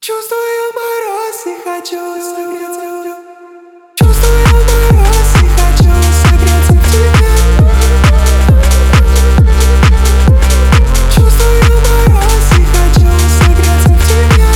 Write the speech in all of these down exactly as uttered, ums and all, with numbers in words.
Чувствую мороз и хочу согреться. Чувствую мороз и хочу согреться в тебе. Чувствую мороз и хочу согреться в тебе.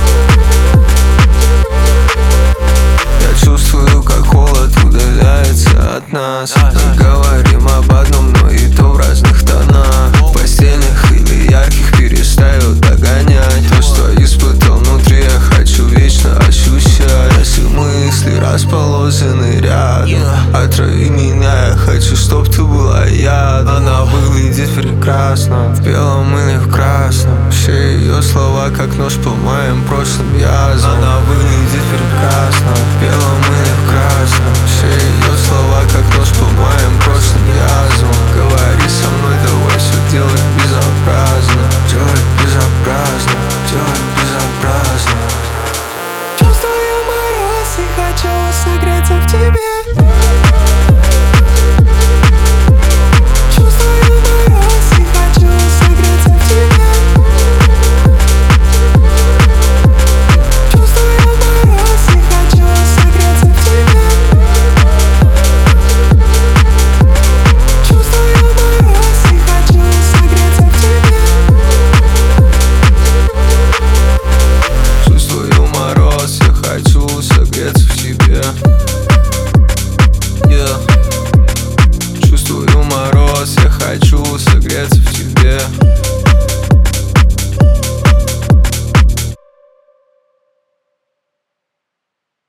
Я чувствую, как холод удаляется от нас. Мы говорим об одном, но и то в разных тонах. Постельных или ярких перестаю догонять. То, что испытал внутри, я хочу вечно ощущать. Если мысли расположены рядом, отрави меня, я хочу, чтоб ты была ядом. Она выглядит прекрасно в белом или в красном. Все ее слова, как нож по моим прошлым язвам. Она выглядит прекрасно в белом или в красном. Все ее слова, как нож по моим прошлым язвам. Говори со мной, давай все делать безобразно. Делать безобразно, делать безобразно. Чувствую мороз и хочу согреться в тебе.